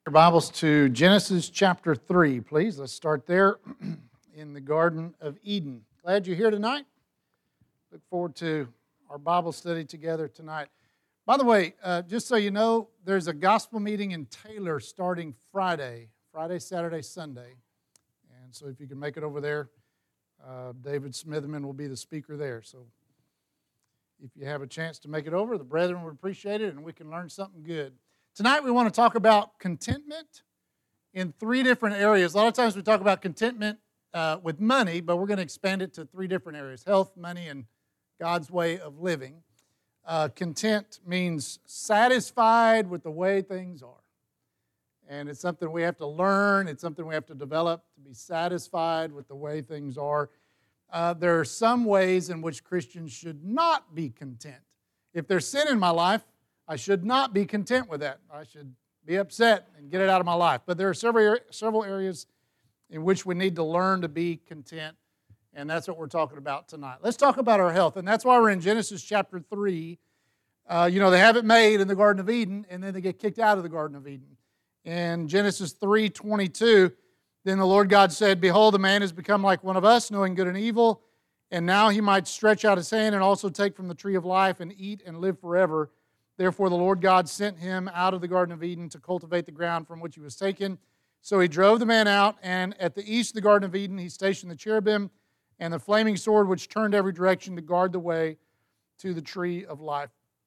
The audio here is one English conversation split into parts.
Your Bibles to Genesis chapter 3, please. Let's start there in the Garden of Eden. Glad you're here tonight. Look forward to our Bible study together tonight. By the way, just so you know, there's a gospel meeting in Taylor starting Friday, Saturday, Sunday. And so if you can make it over there, David Smitherman will be the speaker there. So if you have a chance to make it over, the brethren would appreciate it and we can learn something good. Tonight we want to talk about contentment in three different areas. A lot of times we talk about contentment with money, but we're going to expand it to three different areas: health, money, and God's way of living. Content means satisfied with the way things are. And it's something we have to learn. It's something we have to develop, to be satisfied with the way things are. There are some ways in which Christians should not be content. If there's sin in my life, I should not be content with that. I should be upset and get it out of my life. But there are several areas in which we need to learn to be content, and that's what we're talking about tonight. Let's talk about our health, and that's why we're in Genesis chapter 3. They have it made in the Garden of Eden, and then they get kicked out of the Garden of Eden. In Genesis 3:22, then the Lord God said, "Behold, the man has become like one of us, knowing good and evil, and now he might stretch out his hand and also take from the tree of life and eat and live forever. Therefore the Lord God sent him out of the Garden of Eden to cultivate the ground from which he was taken. So he drove the man out, and at the east of the Garden of Eden he stationed the cherubim and the flaming sword which turned every direction to guard the way to the tree of life."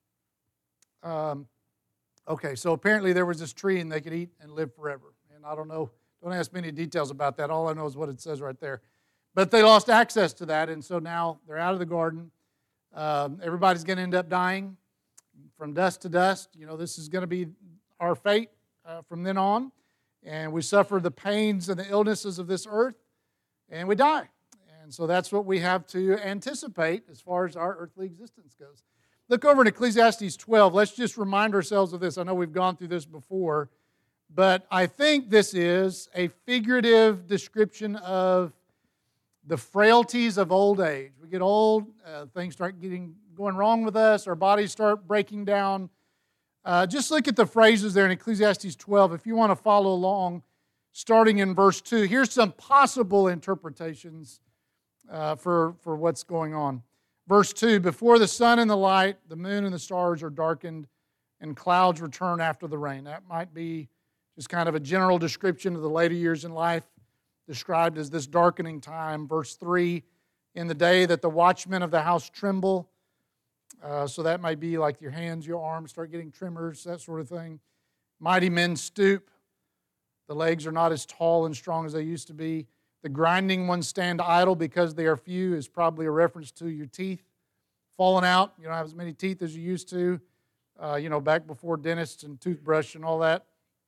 So apparently there was this tree and they could eat and live forever. And I don't know, don't ask me any details about that. All I know is what it says right there. But they lost access to that, and so now they're out of the garden. Everybody's going to end up dying from dust to dust. This is going to be our fate from then on. And we suffer the pains and the illnesses of this earth, and we die. And so that's what we have to anticipate as far as our earthly existence goes. Look over in Ecclesiastes 12. Let's just remind ourselves of this. I know we've gone through this before, but I think this is a figurative description of the frailties of old age. We get old, things start going wrong with us, our bodies start breaking down. Just look at the phrases there in Ecclesiastes 12 if you want to follow along, starting in verse 2. Here's some possible interpretations for what's going on. Verse 2, "Before the sun and the light, the moon and the stars are darkened, and clouds return after the rain." That might be just kind of a general description of the later years in life, described as this darkening time. Verse 3, "In the day that the watchmen of the house tremble." So that might be like your hands, your arms start getting tremors, that sort of thing. "Mighty men stoop. The legs are not as tall and strong as they used to be. The grinding ones stand idle because they are few," is probably a reference to your teeth falling out. You don't have as many teeth as you used to, back before dentists and toothbrush and all that.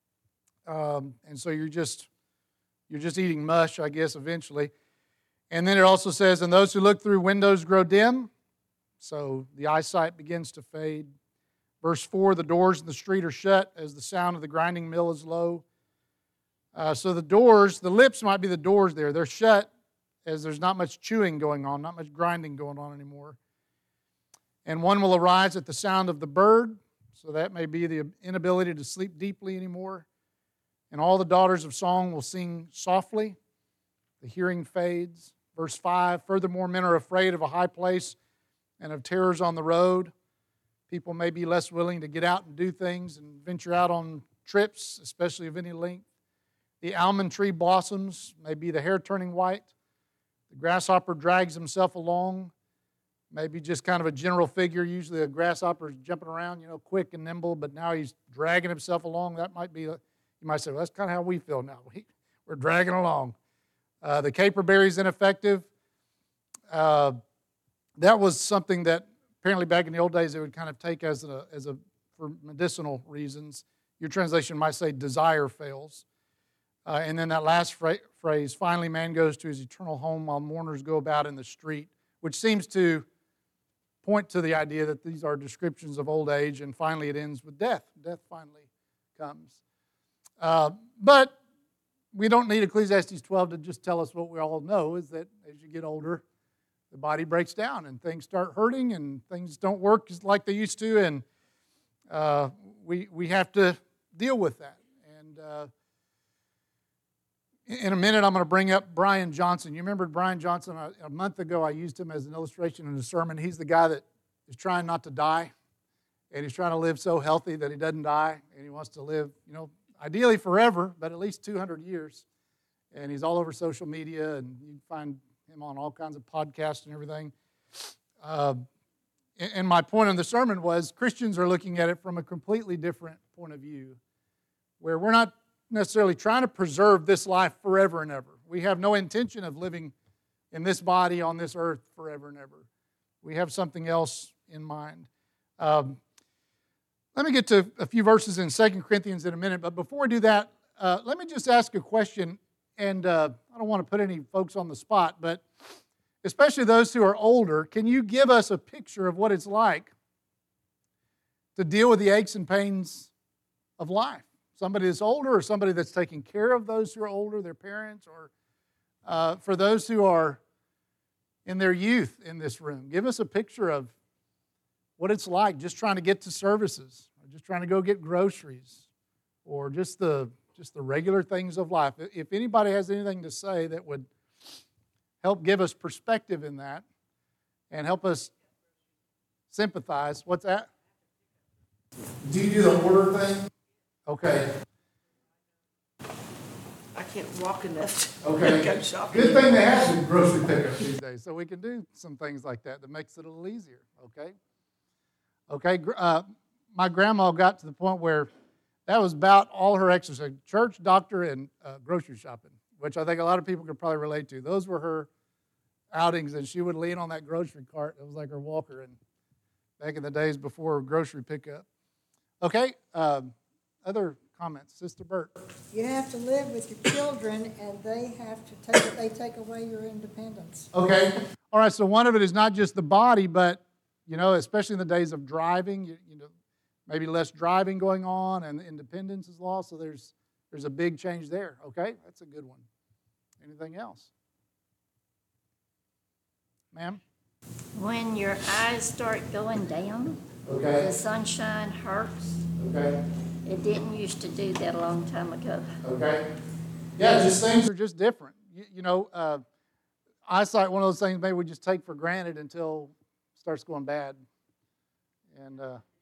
And so you're just eating mush, I guess, eventually. And then it also says, "And those who look through windows grow dim." So the eyesight begins to fade. Verse 4, "The doors in the street are shut as the sound of the grinding mill is low." So the lips might be the doors there. They're shut as there's not much chewing going on, not much grinding going on anymore. "And one will arise at the sound of the bird." So that may be the inability to sleep deeply anymore. "And all the daughters of song will sing softly." The hearing fades. Verse 5, "Furthermore, men are afraid of a high place and of terrors on the road." People may be less willing to get out and do things and venture out on trips, especially of any length. "The almond tree blossoms," maybe the hair turning white. "The grasshopper drags himself along," maybe just kind of a general figure. Usually a grasshopper is jumping around, quick and nimble, but now he's dragging himself along. That might be, you might say, well, that's kind of how we feel now. We're dragging along. The caperberry is ineffective. That was something that apparently back in the old days they would kind of take as for medicinal reasons. Your translation might say desire fails. And then that last phrase, "Finally man goes to his eternal home while mourners go about in the street," which seems to point to the idea that these are descriptions of old age, and finally it ends with death. Death finally comes. But we don't need Ecclesiastes 12 to just tell us what we all know, is that as you get older, the body breaks down and things start hurting and things don't work like they used to, and we have to deal with that. And And in a minute, I'm going to bring up Brian Johnson. You remember Brian Johnson? A month ago, I used him as an illustration in a sermon. He's the guy that is trying not to die, and he's trying to live so healthy that he doesn't die, and he wants to live, ideally forever, but at least 200 years. And he's all over social media, and you can find him on all kinds of podcasts and everything. And my point in the sermon was Christians are looking at it from a completely different point of view, where we're not necessarily trying to preserve this life forever and ever. We have no intention of living in this body on this earth forever and ever. We have something else in mind. Let me get to a few verses in 2 Corinthians in a minute, but before I do that, let me just ask a question, and I don't want to put any folks on the spot, but especially those who are older, can you give us a picture of what it's like to deal with the aches and pains of life? Somebody that's older or somebody that's taking care of those who are older, their parents, or for those who are in their youth in this room. Give us a picture of what it's like just trying to get to services, or just trying to go get groceries, or just the regular things of life. If anybody has anything to say that would help give us perspective in that and help us sympathize. What's that? Do you do the order thing? Okay. I can't walk enough to okay. go shopping. Good thing they have the grocery pickup these days, so we can do some things like that makes it a little easier, okay? Okay, my grandma got to the point where that was about all her exercise, church, doctor, and grocery shopping, which I think a lot of people could probably relate to. Those were her outings, and she would lean on that grocery cart. It was like her walker, and back in the days before grocery pickup. Okay, other comments? Sister Burt. You have to live with your children, and they take away your independence. Okay, all right, so one of it is not just the body, but, especially in the days of driving, maybe less driving going on, and independence is lost, so there's a big change there. Okay, that's a good one. Anything else? Ma'am? When your eyes start going down, okay. The sunshine hurts. Okay. It didn't used to do that a long time ago. Okay. Yeah, just things are just different. Eyesight, one of those things maybe we just take for granted until it starts going bad. And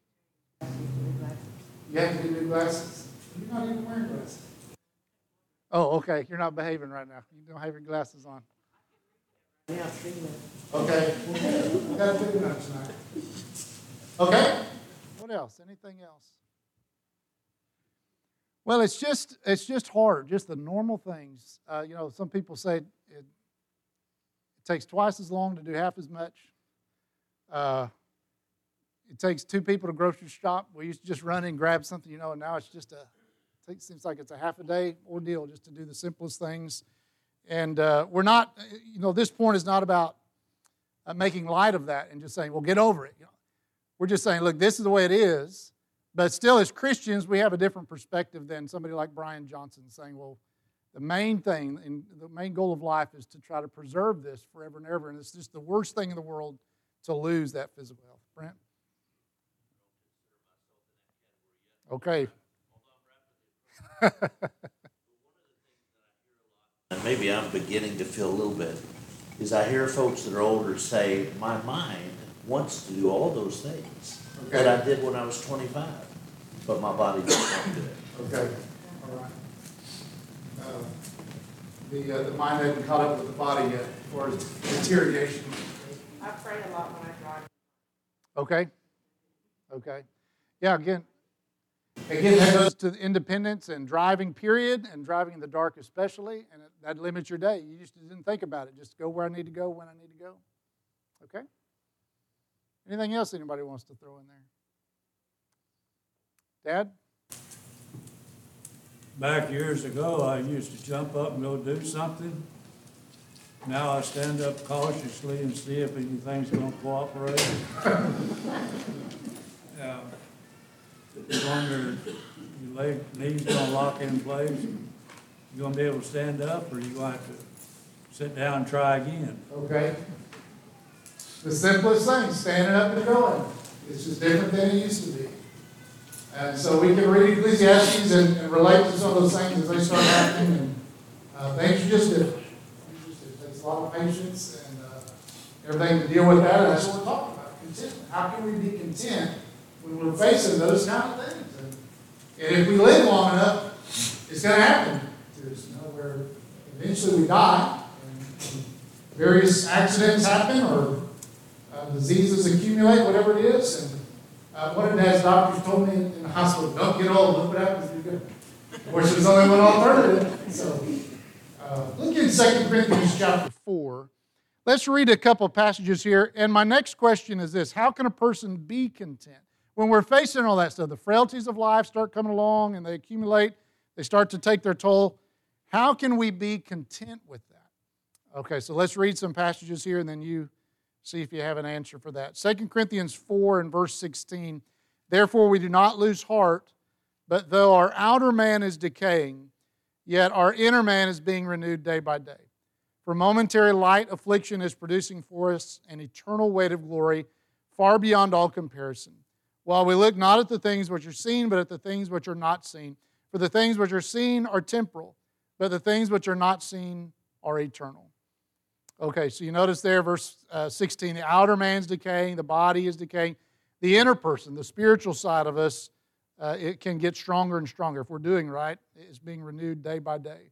you have to get new glasses. You're not even wearing glasses. Oh, okay. You're not behaving right now. You don't have your glasses on. Yeah, okay. We got to do that tonight. Okay. What else? Anything else? Well, it's just hard. Just the normal things. Some people say it takes twice as long to do half as much. It takes two people to grocery shop. We used to just run and grab something, and now it's just it seems like it's a half a day ordeal just to do the simplest things. And we're not, this point is not about making light of that and just saying, well, get over it. We're just saying, look, this is the way it is. But still, as Christians, we have a different perspective than somebody like Brian Johnson saying, well, the main thing and the main goal of life is to try to preserve this forever and ever. And it's just the worst thing in the world to lose that physical health. Brent? Okay. And maybe I'm beginning to feel a little bit, is I hear folks that are older say, my mind wants to do all those things that I did when I was 25, but my body doesn't want to do it. Okay, all right. The mind hasn't caught up with the body yet as far as deterioration. I pray a lot when I drive. Okay. Yeah, again, that goes to independence and driving, period, and driving in the dark especially, and that limits your day. You just didn't think about it. Just go where I need to go, when I need to go. Okay? Anything else anybody wants to throw in there? Dad? Back years ago, I used to jump up and go do something. Now I stand up cautiously and see if anything's going to cooperate. You wonder, your knees going to lock in place. You going to be able to stand up, or you going to have to sit down and try again? Okay. The simplest thing, standing up and going. It's just different than it used to be. And so we can read Ecclesiastes and relate to some of those things as they start happening. And things are just different. It takes a lot of patience and everything to deal with that. And that's what we're talking about, contentment. How can we be content when we're facing those kind of things? And if we live long enough, it's going to happen to us. Where eventually we die, and various accidents happen, or diseases accumulate, whatever it is. And one of Dad's doctors told me in the hospital, don't get old, look what happens if you get. Of course, there's only one alternative. So, look in 2 Corinthians chapter 4. Let's read a couple of passages here. And my next question is this: how can a person be content? When we're facing all that stuff, the frailties of life start coming along and they accumulate, they start to take their toll. How can we be content with that? Okay, so let's read some passages here and then you see if you have an answer for that. 2 Corinthians 4 and verse 16. Therefore we do not lose heart, but though our outer man is decaying, yet our inner man is being renewed day by day. For momentary light affliction is producing for us an eternal weight of glory far beyond all comparison. While we look not at the things which are seen, but at the things which are not seen. For the things which are seen are temporal, but the things which are not seen are eternal. Okay, so you notice there, verse 16, the outer man's decaying, the body is decaying. The inner person, the spiritual side of us, it can get stronger and stronger. If we're doing right, it's being renewed day by day.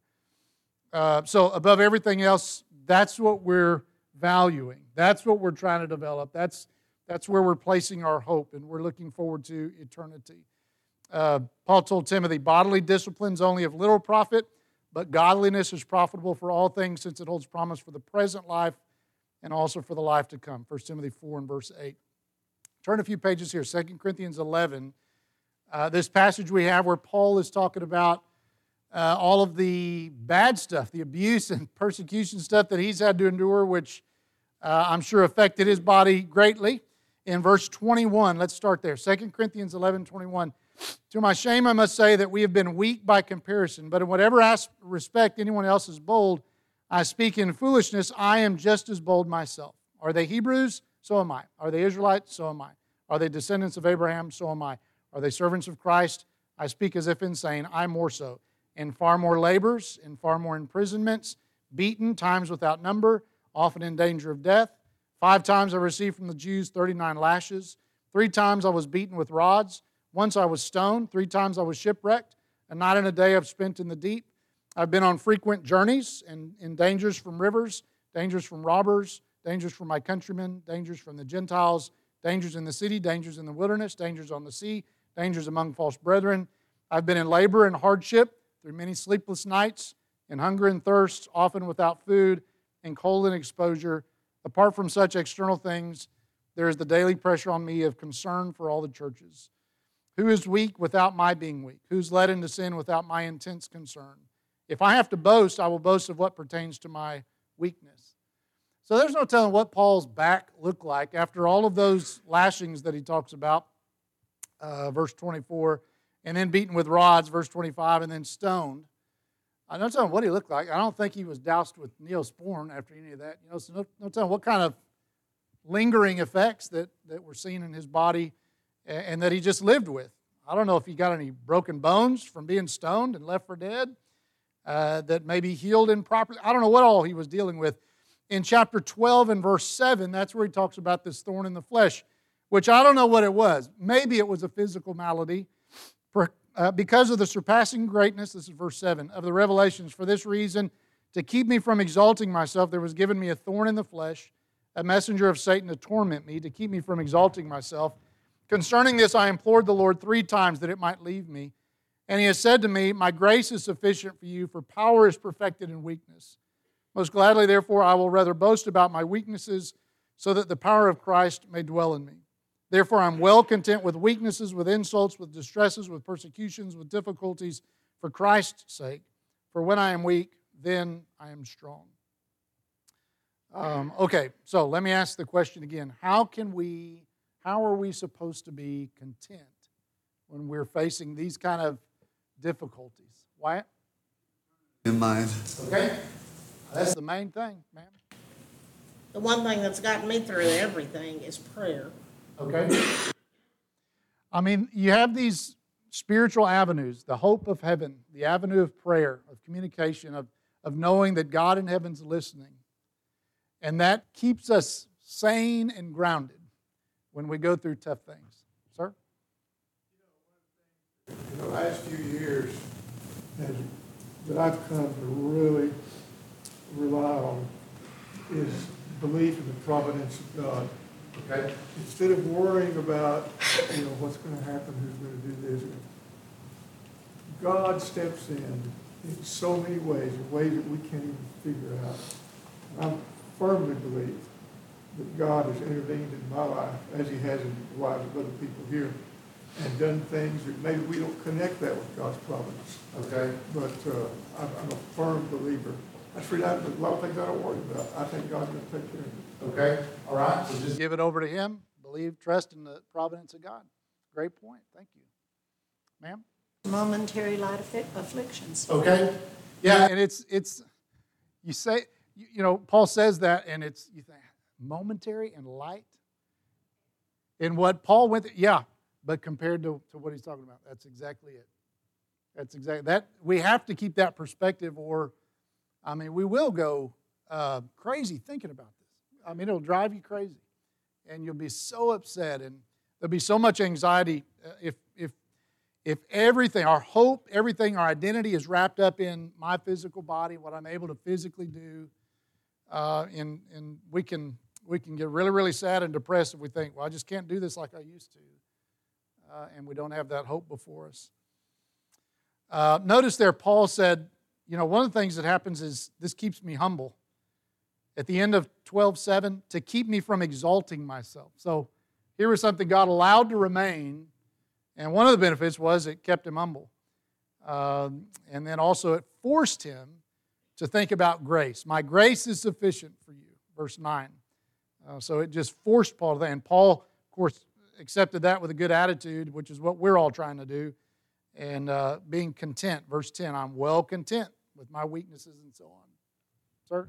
So above everything else, that's what we're valuing. That's what we're trying to develop. That's where we're placing our hope, and we're looking forward to eternity. Paul told Timothy, bodily discipline is only of little profit, but godliness is profitable for all things, since it holds promise for the present life and also for the life to come. 1 Timothy 4 and verse 8. Turn a few pages here, 2 Corinthians 11. This passage we have where Paul is talking about all of the bad stuff, the abuse and persecution stuff that he's had to endure, which I'm sure affected his body greatly. In verse 21, let's start there. 2 Corinthians 11, 21. To my shame, I must say that we have been weak by comparison, but in whatever respect anyone else is bold, I speak in foolishness, I am just as bold myself. Are they Hebrews? So am I. Are they Israelites? So am I. Are they descendants of Abraham? So am I. Are they servants of Christ? I speak as if insane, I more so. In far more labors, in far more imprisonments, beaten, times without number, often in danger of death. 5 times I received from the Jews 39 lashes. 3 times I was beaten with rods. Once I was stoned. 3 times I was shipwrecked. A night and a day I've spent in the deep. I've been on frequent journeys and in dangers from rivers, dangers from robbers, dangers from my countrymen, dangers from the Gentiles, dangers in the city, dangers in the wilderness, dangers on the sea, dangers among false brethren. I've been in labor and hardship through many sleepless nights, in hunger and thirst, often without food, in cold and exposure. Apart from such external things, there is the daily pressure on me of concern for all the churches. Who is weak without my being weak? Who's led into sin without my intense concern? If I have to boast, I will boast of what pertains to my weakness. So there's no telling what Paul's back looked like after all of those lashings that he talks about, verse 24, and then beaten with rods, verse 25, and then stoned. I don't tell him what he looked like. I don't think he was doused with Neosporin after any of that. So no telling what kind of lingering effects that were seen in his body and that he just lived with. I don't know if he got any broken bones from being stoned and left for dead that maybe healed improperly. I don't know what all he was dealing with. In chapter 12 and verse 7, that's where he talks about this thorn in the flesh, which I don't know what it was. Maybe it was a physical malady. Because of the surpassing greatness, this is verse 7, of the revelations, for this reason, to keep me from exalting myself, there was given me a thorn in the flesh, a messenger of Satan to torment me, to keep me from exalting myself. Concerning this, I implored the Lord 3 times that it might leave me. And he has said to me, my grace is sufficient for you, for power is perfected in weakness. Most gladly, therefore, I will rather boast about my weaknesses, so that the power of Christ may dwell in me. Therefore, I'm well content with weaknesses, with insults, with distresses, with persecutions, with difficulties, for Christ's sake. For when I am weak, then I am strong. Okay, so let me ask the question again. How are we supposed to be content when we're facing these kind of difficulties? Wyatt? In mind. Okay, that's the main thing, man. The one thing that's gotten me through everything is prayer. Okay. I mean, you have these spiritual avenues, the hope of heaven, the avenue of prayer, of communication, of knowing that God in heaven's listening. And that keeps us sane and grounded when we go through tough things. Sir? In the last few years, that I've come to really rely on is belief in the providence of God. Okay. Instead of worrying about, what's going to happen, who's going to do this, God steps in so many ways, in ways that we can't even figure out. And I firmly believe that God has intervened in my life, as He has in the lives of other people here, and done things that maybe we don't connect that with God's providence. Okay. But I'm a firm believer. That's for that, a lot of things I don't worry about. I think God's going to take care of it. Okay. All right. So just give it over to Him. Believe, trust in the providence of God. Great point. Thank you. Ma'am? Momentary light afflictions. Okay. Yeah, and it's you say, Paul says that, and you think, momentary and light? And what Paul went through, yeah, but compared to what he's talking about, that's exactly it. That's exactly that. We have to keep that perspective, or, we will go crazy thinking about this. It'll drive you crazy, and you'll be so upset, and there'll be so much anxiety if everything, our hope, everything, our identity is wrapped up in my physical body, what I'm able to physically do, and we can get really, really sad and depressed if we think, well, I just can't do this like I used to, and we don't have that hope before us. Notice there, Paul said, one of the things that happens is this keeps me humble. At the end of 12:7, to keep me from exalting myself. So here was something God allowed to remain, and one of the benefits was it kept him humble. And then also it forced him to think about grace. My grace is sufficient for you, verse 9. So it just forced Paul to that. And Paul, of course, accepted that with a good attitude, which is what we're all trying to do. And being content, verse 10, I'm well content with my weaknesses and so on. Sir?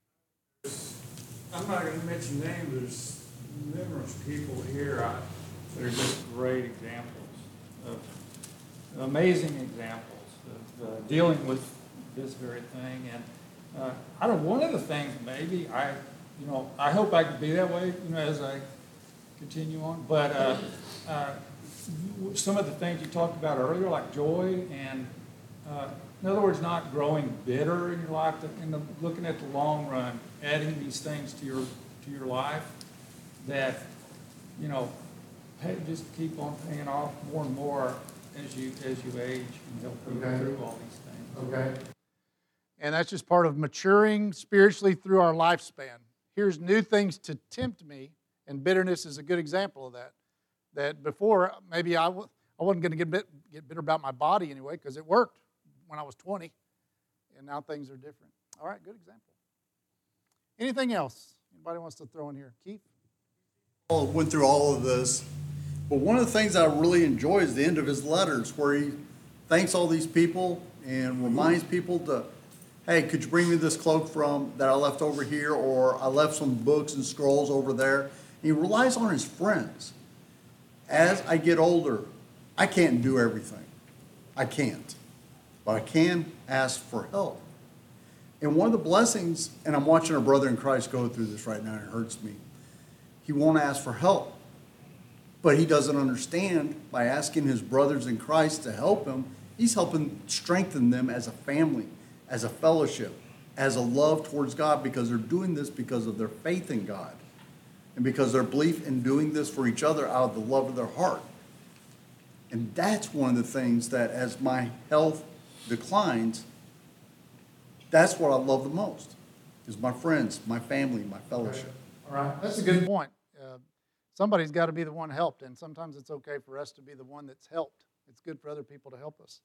I'm not going to mention names. There's numerous people here that are just great examples of amazing examples of dealing with this very thing. And I don't know, one of the things maybe I hope I can be that way, as I continue on. But some of the things you talked about earlier, like joy, and in other words, not growing bitter in your life, looking at the long run, adding these things to your life that just keep on paying off more and more as you age and help you through all these things. Okay. And that's just part of maturing spiritually through our lifespan. Here's new things to tempt me, and bitterness is a good example of that. That before, maybe I wasn't going to get bitter about my body anyway, because it worked when I was 20, and now things are different. All right, good example. Anything else anybody wants to throw in here? Keith? Paul went through all of this, but one of the things I really enjoy is the end of his letters, where he thanks all these people and reminds people to, hey, could you bring me this cloak that I left over here, or I left some books and scrolls over there. And he relies on his friends. As I get older, I can't do everything. I can't. But I can ask for help. And one of the blessings, and I'm watching a brother in Christ go through this right now, and it hurts me. He won't ask for help. But he doesn't understand, by asking his brothers in Christ to help him, he's helping strengthen them as a family, as a fellowship, as a love towards God, because they're doing this because of their faith in God. And because their belief in doing this for each other out of the love of their heart. And that's one of the things that, as my health declines, that's what I love the most, is my friends, my family, my fellowship. All right, that's a good point. Somebody's got to be the one helped, and sometimes it's okay for us to be the one that's helped. It's good for other people to help us.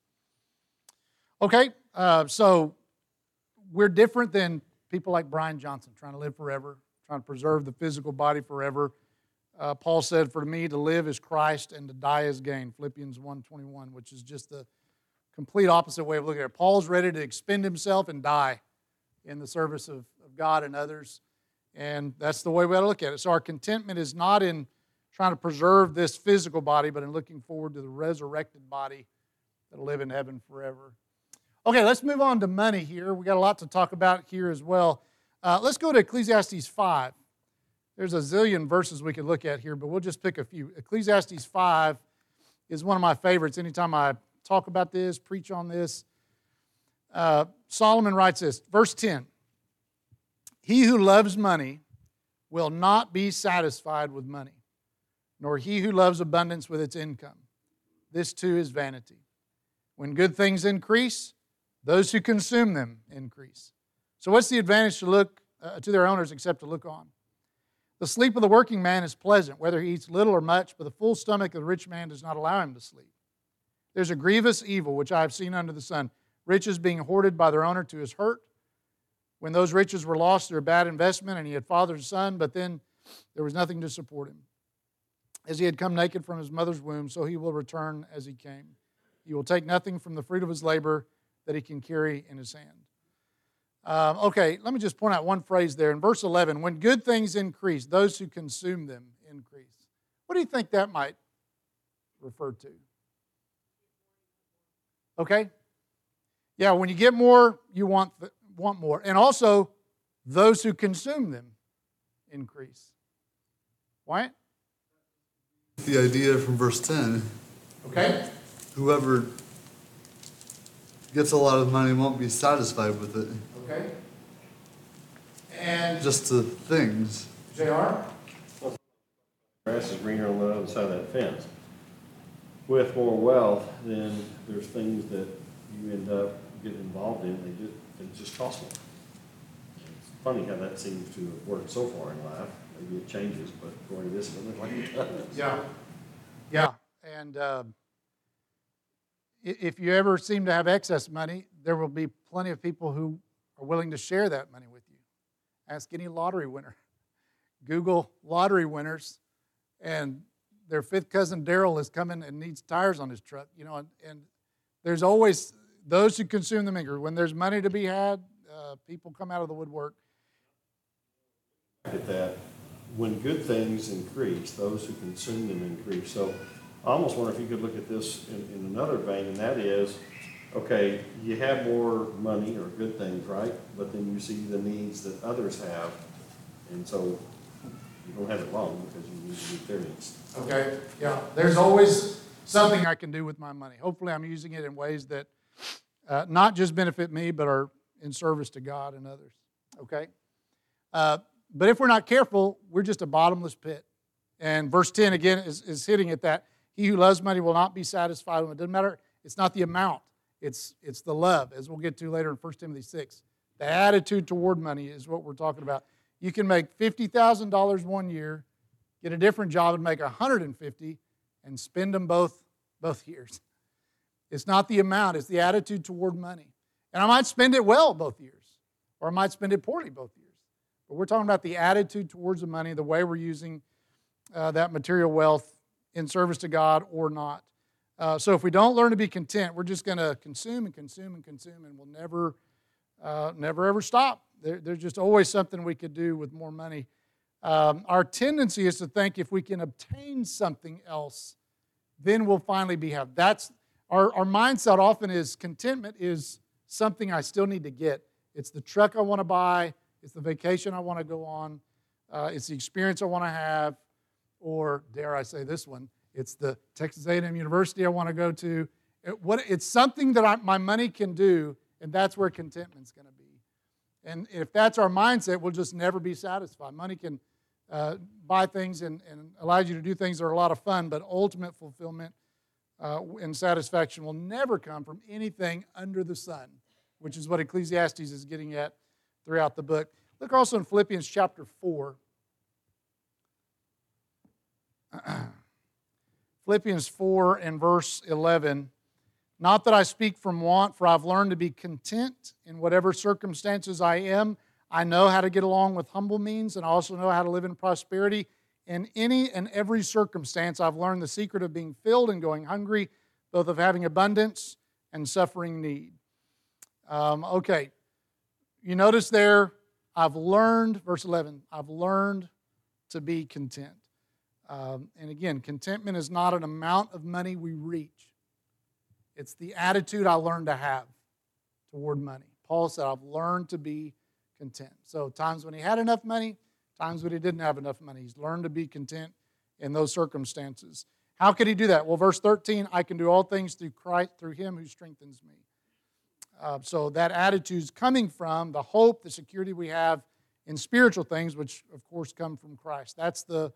Okay, so we're different than people like Brian Johnson, trying to live forever, trying to preserve the physical body forever. Paul said, for me to live is Christ and to die is gain, Philippians 1:21, which is just the complete opposite way of looking at it. Paul's ready to expend himself and die in the service of God and others, and that's the way we ought to look at it. So our contentment is not in trying to preserve this physical body, but in looking forward to the resurrected body that'll live in heaven forever. Okay, let's move on to money here. We got a lot to talk about here as well. Let's go to Ecclesiastes 5. There's a zillion verses we could look at here, but we'll just pick a few. Ecclesiastes 5 is one of my favorites. Anytime I talk about this, preach on this, Solomon writes this, verse 10, "He who loves money will not be satisfied with money, nor he who loves abundance with its income. This too is vanity. When good things increase, those who consume them increase." So what's the advantage to look to their owners except to look on? "The sleep of the working man is pleasant, whether he eats little or much, but the full stomach of the rich man does not allow him to sleep. There's a grievous evil which I have seen under the sun, riches being hoarded by their owner to his hurt. When those riches were lost through a bad investment, and he had fathered a son, but then there was nothing to support him. As he had come naked from his mother's womb, so he will return as he came. He will take nothing from the fruit of his labor that he can carry in his hand." Okay, let me just point out one phrase there. In verse 11, "When good things increase, those who consume them increase." What do you think that might refer to? Okay? Yeah, when you get more, you want more. And also, those who consume them increase. Why? The idea from verse 10, Okay? whoever gets a lot of money won't be satisfied with it. Okay? And Just the things. JR? Grass is greener on the other side of that fence. With more wealth, then there's things that you end up getting involved in, it just costs more. It's funny how that seems to have worked so far in life. Maybe it changes, but according to this, it looks like it does. Yeah. And if you ever seem to have excess money, there will be plenty of people who are willing to share that money with you. Ask any lottery winner. Google lottery winners, and their fifth cousin Daryl is coming and needs tires on his truck. And there's always those who consume the mingle. When there's money to be had, people come out of the woodwork. At that, when good things increase, those who consume them increase. So I almost wonder if you could look at this in another vein, and that is, okay, you have more money or good things, right? But then you see the needs that others have, and so you don't have it wrong because you need to meet their needs. Okay, yeah. There's always something I can do with my money. Hopefully I'm using it in ways that not just benefit me, but are in service to God and others. Okay? But if we're not careful, we're just a bottomless pit. And verse 10 again is hitting at that. "He who loves money will not be satisfied." It doesn't matter. It's not the amount. It's the love, as we'll get to later in 1 Timothy 6. The attitude toward money is what we're talking about. You can make $50,000 one year, get a different job and make $150,000 and spend them both years. It's not the amount, it's the attitude toward money. And I might spend it well both years, or I might spend it poorly both years. But we're talking about the attitude towards the money, the way we're using that material wealth in service to God or not. So if we don't learn to be content, we're just going to consume and consume and consume, and we'll never ever stop. There's just always something we could do with more money. Our tendency is to think if we can obtain something else, then we'll finally be happy. That's our mindset often is contentment is something I still need to get. It's the truck I want to buy. It's the vacation I want to go on. It's the experience I want to have. Or, dare I say this one, it's the Texas A&M University I want to go to. It's something that my money can do, and that's where contentment's going to be. And if that's our mindset, we'll just never be satisfied. Money can buy things and allows you to do things that are a lot of fun, but ultimate fulfillment and satisfaction will never come from anything under the sun, which is what Ecclesiastes is getting at throughout the book. Look also in Philippians chapter 4. Philippians 4 and verse 11. "Not that I speak from want, for I've learned to be content in whatever circumstances I am. I know how to get along with humble means, and I also know how to live in prosperity. In any and every circumstance, I've learned the secret of being filled and going hungry, both of having abundance and suffering need." Okay, you notice there, I've learned, verse 11, I've learned to be content. And again, contentment is not an amount of money we reach. It's the attitude I learned to have toward money. Paul said, I've learned to be content. So times when he had enough money, times when he didn't have enough money. He's learned to be content in those circumstances. How could he do that? Well, verse 13, I can do all things through Christ, through him who strengthens me. So that attitude is coming from the hope, the security we have in spiritual things, which of course come from Christ. That's the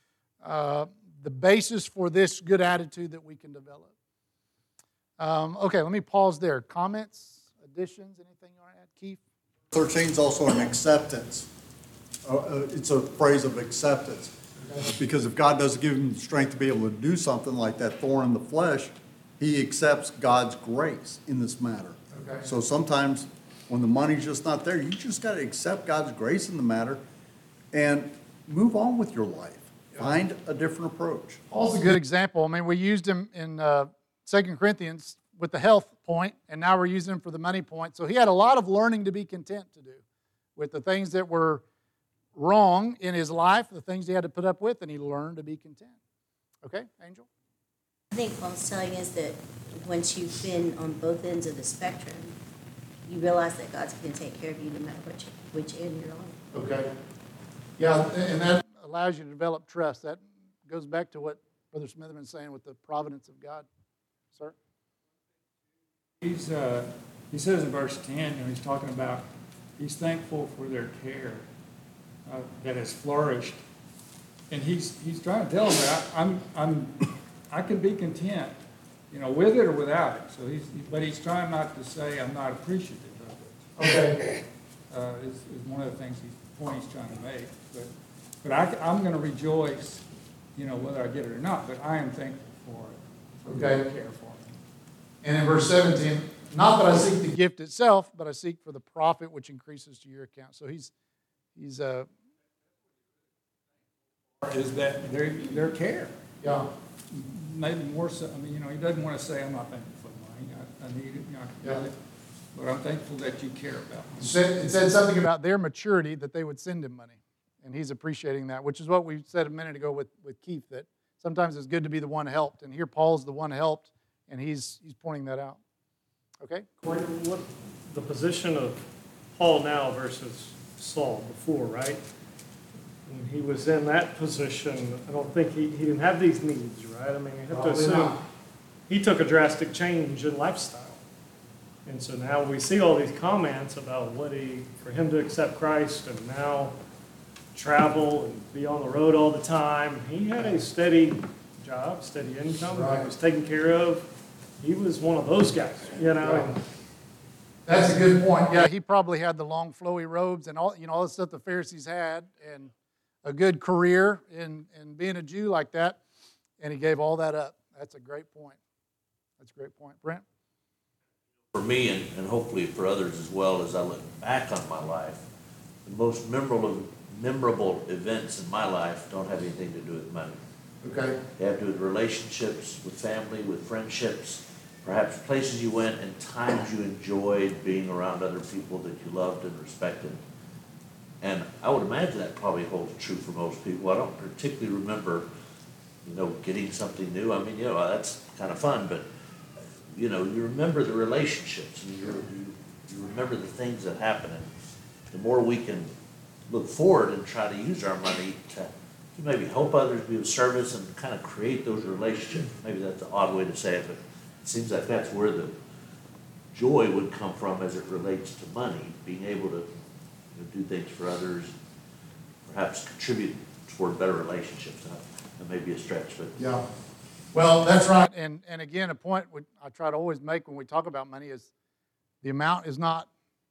basis for this good attitude that we can develop. Okay, let me pause there. Comments, additions, anything you want to add? Keith? 13 is also an acceptance. It's a phrase of acceptance. Because if God doesn't give him the strength to be able to do something like that thorn in the flesh, he accepts God's grace in this matter. Okay. So sometimes when the money's just not there, you just got to accept God's grace in the matter and move on with your life. Find a different approach. Paul's a good example. I mean, we used him in 2 Corinthians with the health point, and now we're using him for the money point. So he had a lot of learning to be content to do with the things that were wrong in his life, the things he had to put up with, and he learned to be content. Okay, Angel? I think Paul's telling us that once you've been on both ends of the spectrum, you realize that God's going to take care of you no matter which end you're on. Okay. Yeah, and that allows you to develop trust. That goes back to what Brother Smitherman is saying with the providence of God. Sir? He says in verse 10, he's talking about he's thankful for their care that has flourished. And he's trying to tell them that I can be content, with it or without it. So but he's trying not to say I'm not appreciative of it. Okay. Is one of the points he's trying to make. But I'm going to rejoice, whether I get it or not. But I am thankful for Okay. their care for me. And in verse 17, not that I seek the gift itself, but I seek for the profit which increases to your account. So he's is that their care. Yeah. Maybe more so, he doesn't want to say, I'm not thankful for the money, I need it, I got it, but I'm thankful that you care about me. It said something about their maturity that they would send him money, and he's appreciating that, which is what we said a minute ago with Keith, that sometimes it's good to be the one helped, and here Paul's the one helped, and he's pointing that out. Okay? What the position of Paul now versus Saul before, right? When he was in that position, I don't think he didn't have these needs, right? I mean, you have to assume he took a drastic change in lifestyle. And so now we see all these comments about for him to accept Christ and now travel and be on the road all the time. He had a steady job, steady income, Right. he was taken care of. He was one of those guys, Right. and That's a good point. Yeah, he probably had the long flowy robes and all the stuff the Pharisees had, and a good career in being a Jew like that, and he gave all that up. That's a great point. That's a great point. Brent? For me, and hopefully for others as well, as I look back on my life, the most memorable events in my life don't have anything to do with money. Okay. They have to do with relationships, with family, with friendships, perhaps places you went and times you enjoyed being around other people that you loved and respected. And I would imagine that probably holds true for most people. I don't particularly remember, getting something new. I mean, that's kind of fun, but, you remember the relationships and you remember the things that happen. And the more we can look forward and try to use our money to maybe help others, be of service, and kind of create those relationships. Maybe that's an odd way to say it, but it seems like that's where the joy would come from as it relates to money, being able to do things for others, perhaps contribute toward better relationships. That may be a stretch, but Yeah. Well, that's right. And again, a point I try to always make when we talk about money is the amount is not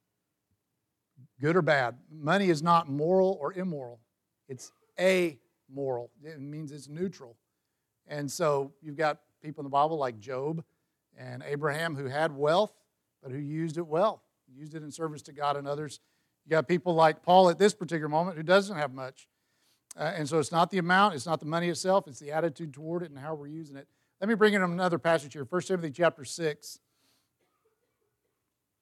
good or bad. Money is not moral or immoral. It's amoral. It means it's neutral. And so you've got people in the Bible like Job and Abraham who had wealth, but who used it well, used it in service to God and others. You got people like Paul at this particular moment who doesn't have much. And so it's not the amount, it's not the money itself, it's the attitude toward it and how we're using it. Let me bring in another passage here, 1 Timothy chapter 6.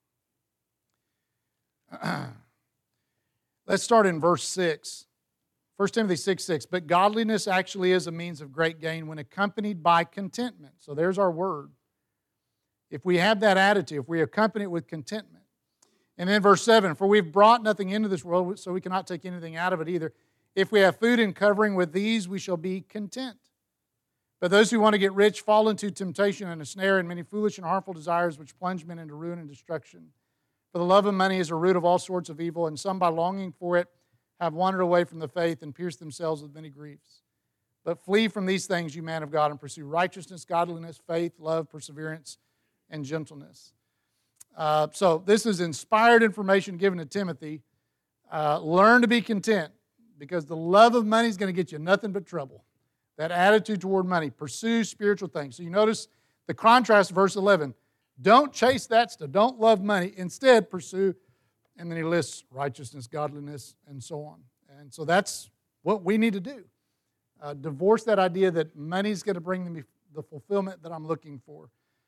Let's start in verse 6. 1 Timothy 6:6, but godliness actually is a means of great gain when accompanied by contentment. So there's our word. If we have that attitude, if we accompany it with contentment. And then verse 7, for we've brought nothing into this world, so we cannot take anything out of it either. If we have food and covering, with these we shall be content. But those who want to get rich fall into temptation and a snare and many foolish and harmful desires which plunge men into ruin and destruction. For the love of money is a root of all sorts of evil, and some by longing for it have wandered away from the faith and pierced themselves with many griefs. But flee from these things, you man of God, and pursue righteousness, godliness, faith, love, perseverance, and gentleness. So this is inspired information given to Timothy. Learn to be content, because the love of money is going to get you nothing but trouble. That attitude toward money. Pursue spiritual things. So you notice the contrast, verse 11. Don't chase that stuff. Don't love money. Instead, pursue, and then he lists righteousness, godliness, and so on. And so that's what we need to do. Divorce that idea that money's going to bring me the fulfillment that I'm looking for.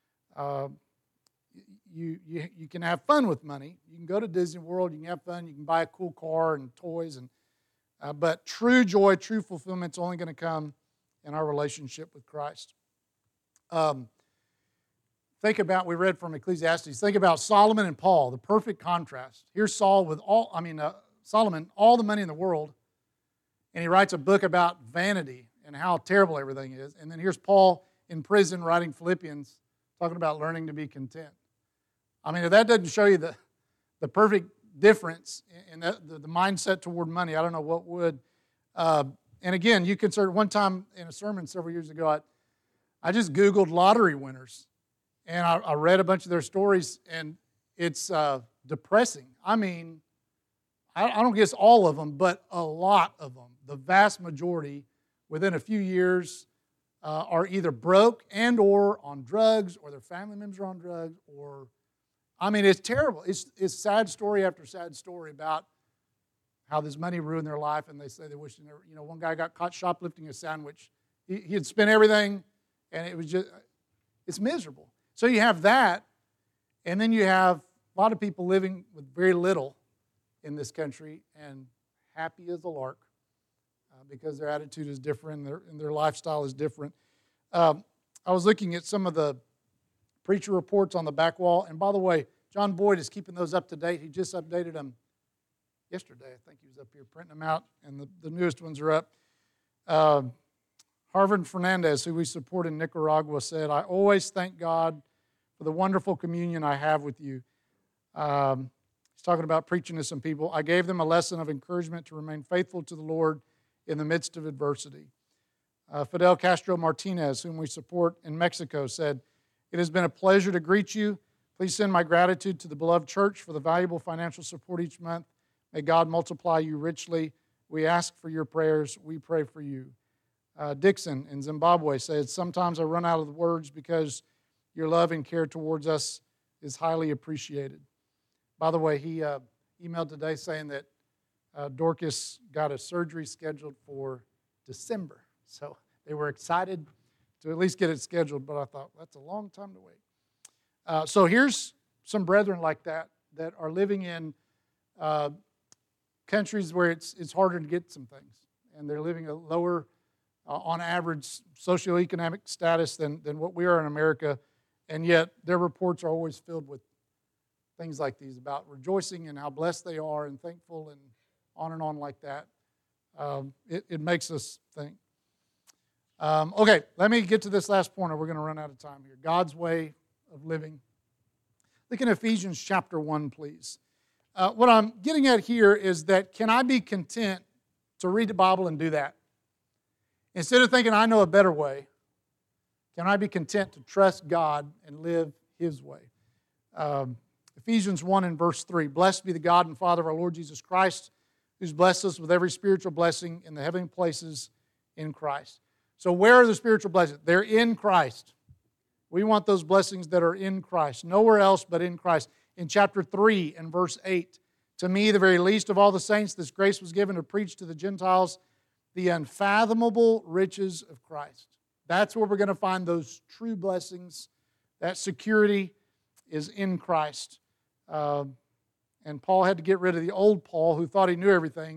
You can have fun with money. You can go to Disney World. You can have fun. You can buy a cool car and toys. But true joy, true fulfillment is only going to come in our relationship with Christ. Think about, we read from Ecclesiastes, think about Solomon and Paul, the perfect contrast. Here's Solomon, all the money in the world, and he writes a book about vanity and how terrible everything is. And then here's Paul in prison writing Philippians, talking about learning to be content. I mean, if that doesn't show you the perfect difference in the mindset toward money, I don't know what would. And again, you consider, one time in a sermon several years ago, I just Googled lottery winners. And I read a bunch of their stories, and it's depressing. I mean, I don't guess all of them, but a lot of them, the vast majority, within a few years, are either broke and or on drugs, or their family members are on drugs, or, I mean, it's terrible. It's sad story after sad story about how this money ruined their life, and they say they wish they never, one guy got caught shoplifting a sandwich. He had spent everything, and it was just, it's miserable. So you have that, and then you have a lot of people living with very little in this country and happy as a lark because their attitude is different and their lifestyle is different. I was looking at some of the preacher reports on the back wall, and by the way, John Boyd is keeping those up to date. He just updated them yesterday. I think he was up here printing them out, and the newest ones are up. Harvard Fernandez, who we support in Nicaragua, said, I always thank God for the wonderful communion I have with you. He's talking about preaching to some people. I gave them a lesson of encouragement to remain faithful to the Lord in the midst of adversity. Fidel Castro Martinez, whom we support in Mexico, said, it has been a pleasure to greet you. Please send my gratitude to the beloved church for the valuable financial support each month. May God multiply you richly. We ask for your prayers. We pray for you. Dixon in Zimbabwe says, sometimes I run out of the words because your love and care towards us is highly appreciated. By the way, he emailed today saying that Dorcas got a surgery scheduled for December. So they were excited to at least get it scheduled, but I thought, that's a long time to wait. So here's some brethren like that are living in countries where it's harder to get some things, and they're living a lower on average socioeconomic status than what we are in America, and yet their reports are always filled with things like these about rejoicing and how blessed they are and thankful and on like that. It makes us think. Okay, let me get to this last point or we're going to run out of time here. God's way of living. Look in Ephesians chapter 1, please. What I'm getting at here is that can I be content to read the Bible and do that? Instead of thinking I know a better way, can I be content to trust God and live His way? Ephesians 1 and verse 3, blessed be the God and Father of our Lord Jesus Christ, who's blessed us with every spiritual blessing in the heavenly places in Christ. So where are the spiritual blessings? They're in Christ. We want those blessings that are in Christ, nowhere else but in Christ. In chapter 3 and verse 8, to me, the very least of all the saints, this grace was given to preach to the Gentiles the unfathomable riches of Christ. That's where we're going to find those true blessings. That security is in Christ. And Paul had to get rid of the old Paul who thought he knew everything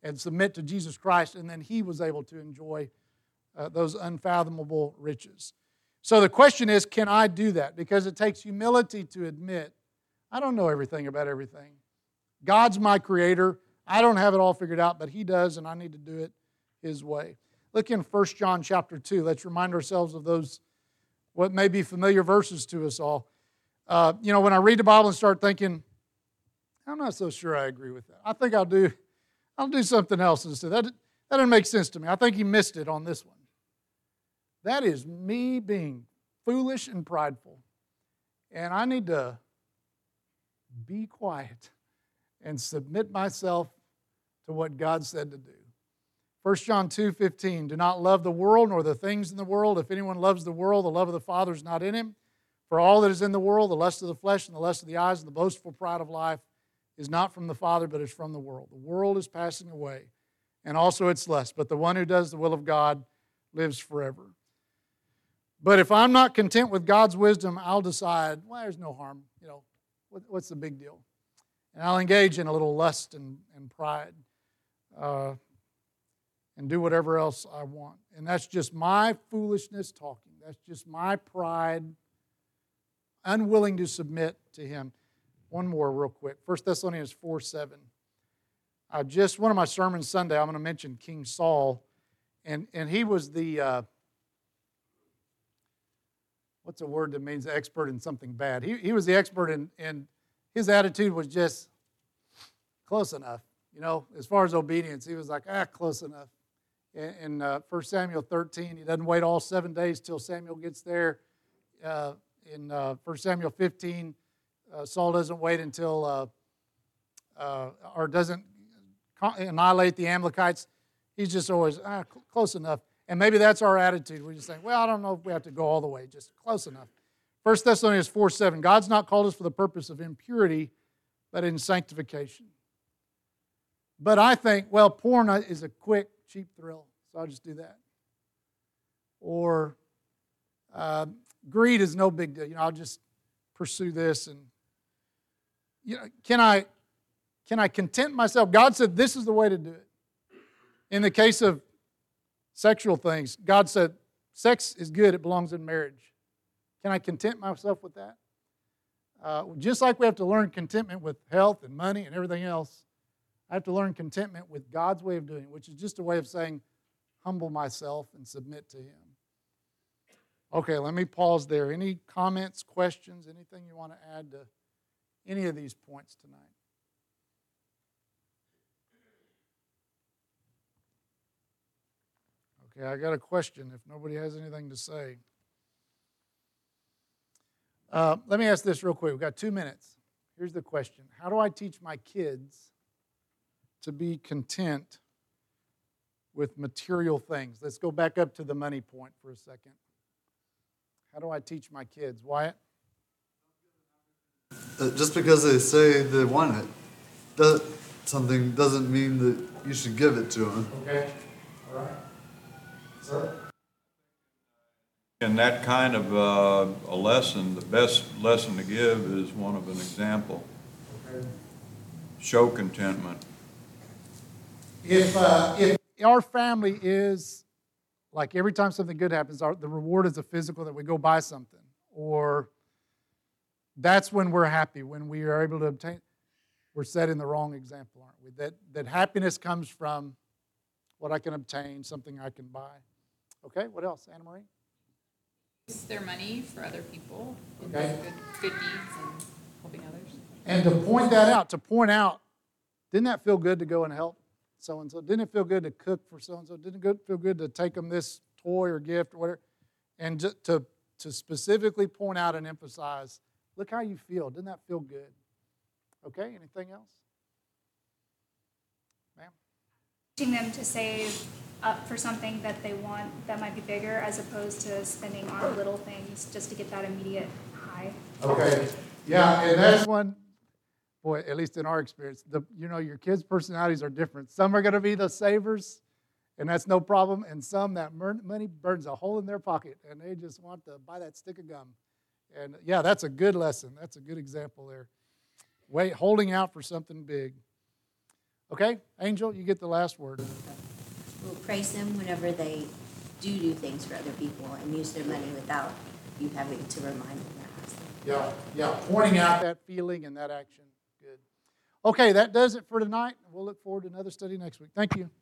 and submit to Jesus Christ, and then he was able to enjoy those unfathomable riches. So the question is, can I do that? Because it takes humility to admit, I don't know everything about everything. God's my creator. I don't have it all figured out, but he does, and I need to do it his way. Look in 1 John chapter 2. Let's remind ourselves of those, what may be familiar verses to us all. When I read the Bible and start thinking, I'm not so sure I agree with that. I think I'll do something else instead. That doesn't make sense to me. I think he missed it on this one. That is me being foolish and prideful. And I need to be quiet and submit myself to what God said to do. 1 John 2:15, do not love the world nor the things in the world. If anyone loves the world, the love of the Father is not in him. For all that is in the world, the lust of the flesh and the lust of the eyes and the boastful pride of life is not from the Father, but is from the world. The world is passing away, and also its lust. But the one who does the will of God lives forever. But if I'm not content with God's wisdom, I'll decide, well, there's no harm. What's the big deal? And I'll engage in a little lust and pride and do whatever else I want. And that's just my foolishness talking. That's just my pride, unwilling to submit to him. One more real quick. 1 Thessalonians 4:7. One of my sermons Sunday, I'm going to mention King Saul. And he was the, what's a word that means expert in something bad? He was the expert in his attitude was just close enough. As far as obedience, he was like, close enough. In 1 Samuel 13, he doesn't wait all 7 days till Samuel gets there. In 1 Samuel 15, Saul doesn't wait until, or doesn't annihilate the Amalekites. He's just always, close enough. And maybe that's our attitude. We just think, well, I don't know if we have to go all the way, just close enough. 1 Thessalonians 4:7, God's not called us for the purpose of impurity, but in sanctification. But I think, well, porn is a quick, cheap thrill, so I'll just do that. Or greed is no big deal. I'll just pursue this. And can I content myself? God said this is the way to do it. In the case of sexual things, God said sex is good, it belongs in marriage. Can I content myself with that? Just like we have to learn contentment with health and money and everything else, I have to learn contentment with God's way of doing it, which is just a way of saying, humble myself and submit to him. Okay, let me pause there. Any comments, questions, anything you want to add to any of these points tonight? Okay, I got a question if nobody has anything to say. Let me ask this real quick. We've got 2 minutes. Here's the question. How do I teach my kids to be content with material things? Let's go back up to the money point for a second. How do I teach my kids? Wyatt? Just because they say they want it, something doesn't mean that you should give it to them. Okay. All right. Sir? In that kind of a lesson, the best lesson to give is one of an example. Okay. Show contentment. If our family is, like every time something good happens, the reward is a physical, that we go buy something, or that's when we're happy, when we are able to obtain, we're setting the wrong example, aren't we? That happiness comes from what I can obtain, something I can buy. Okay, what else, Anna Marie? Use their money for other people, and Okay. good deeds and helping others. And to point that out, didn't that feel good to go and help so-and-so? Didn't it feel good to cook for so-and-so? Didn't it feel good to take them this toy or gift or whatever? And to specifically point out and emphasize, look how you feel. Didn't that feel good? Okay, anything else? Ma'am? Teaching them to save up for something that they want that might be bigger, as opposed to spending on little things just to get that immediate high. Okay, yeah, and that's one, boy, at least in our experience, your kids' personalities are different. Some are going to be the savers, and that's no problem, and some, that money burns a hole in their pocket, and they just want to buy that stick of gum. And yeah, that's a good lesson. That's a good example there. Holding out for something big. Okay, Angel, you get the last word. We'll praise them whenever they do things for other people and use their money without you having to remind them that. Yeah, pointing out that feeling and that action. Good. Okay, that does it for tonight. We'll look forward to another study next week. Thank you.